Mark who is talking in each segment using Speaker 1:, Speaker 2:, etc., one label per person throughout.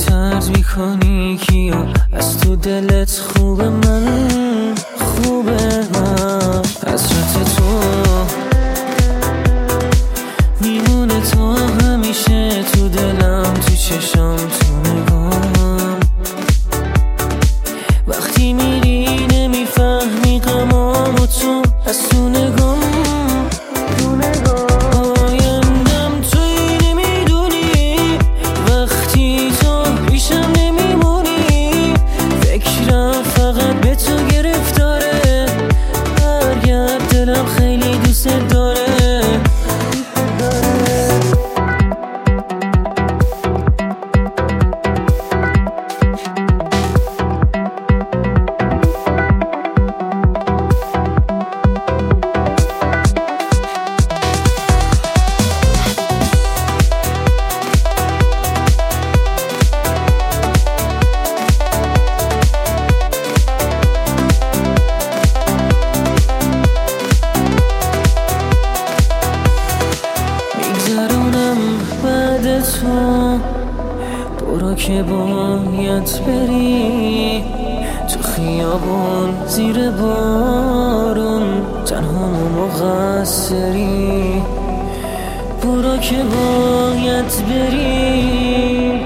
Speaker 1: طرز میکنی کیو از تو دلت خوبه من حسرت تو میمونه تا همیشه تو دلم، تو چشام، تو نگام. وقتی میری نمیفهمی غمامو تو از تو نگام. آیندم توی نمیدونی، وقتی تو پیشم نمیمونی، فکرم فقط به تو گرفتاره. برگرد دلم خیلی دوست داره. تو برو که باید بری تو خیابون زیر بارون، تنها مقصری. برو که باید بری.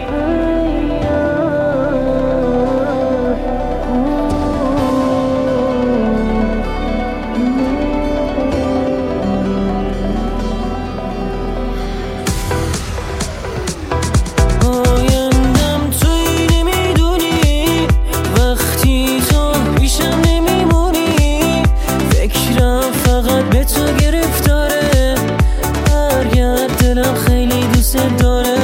Speaker 1: به تو گرفتاره. برگرد دلم خیلی دوست داره.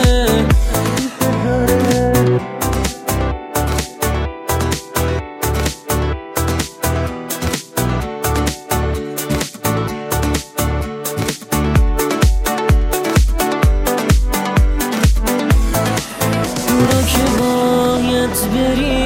Speaker 1: برو که باید بری.